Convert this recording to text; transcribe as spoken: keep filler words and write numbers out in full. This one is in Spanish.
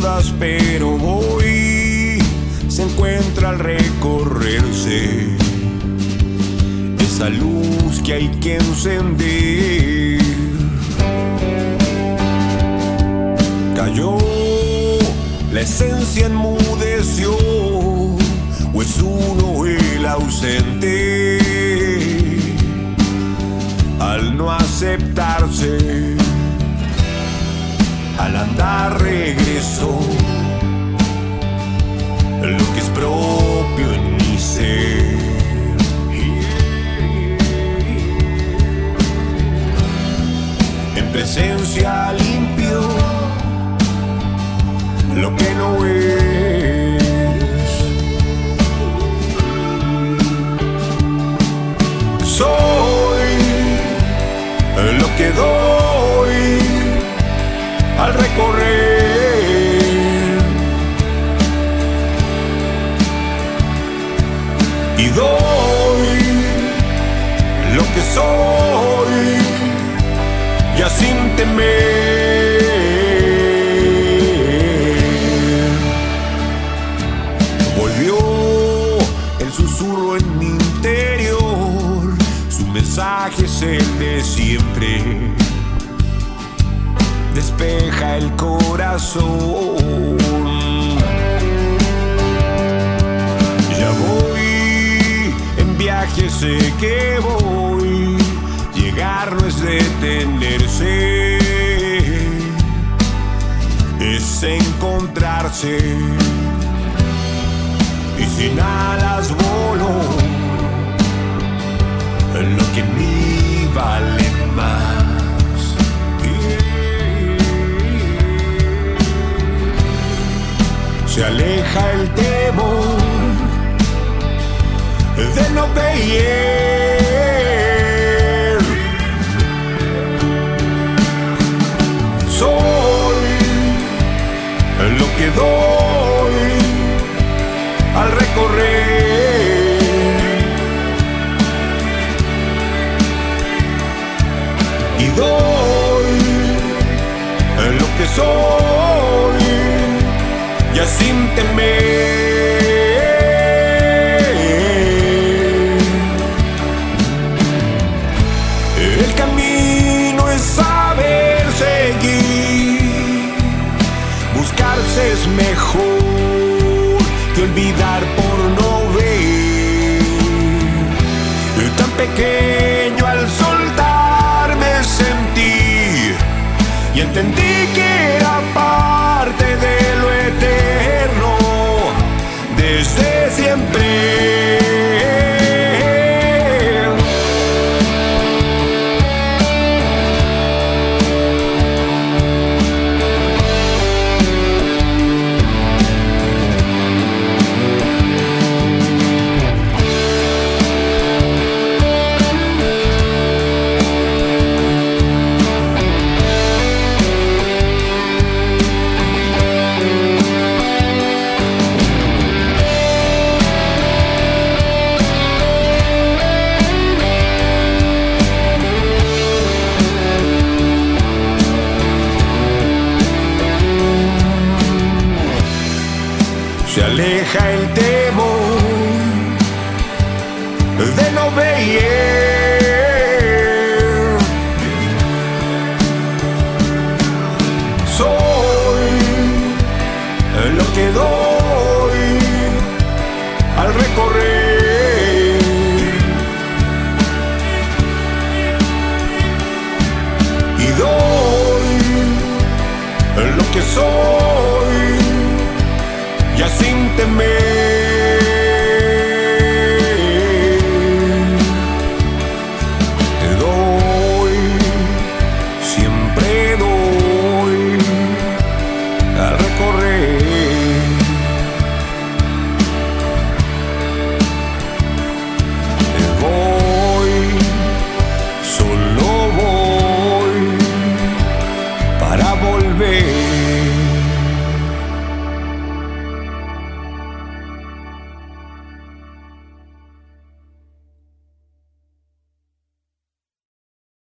dudas, pero hoy se encuentra al recorrerse esa luz que hay que encender. Cayó, la esencia enmudeció, o es uno el ausente al no aceptarse. Al andar regreso lo que es propio en mi ser. En presencia limpio lo que no es. Soy lo que doy al recorrer. Y doy lo que soy, ya sin temer. Volvió el susurro en mi interior, su mensaje es el de siempre. Despeja el corazón. Ya voy en viaje, sé que voy. Llegar no es detenerse, es encontrarse. Y sin alas volo, lo que en mí vale más. Se aleja el temor de no ver. Soy lo que doy al recorrer. Y doy lo que soy, ya sin temer. El camino es saber seguir, buscarse es mejor que olvidar por no ver. Tan pequeño al soltarme sentí y entendí que era parte de lo eterno desde siempre. Se aleja el temor de no ver.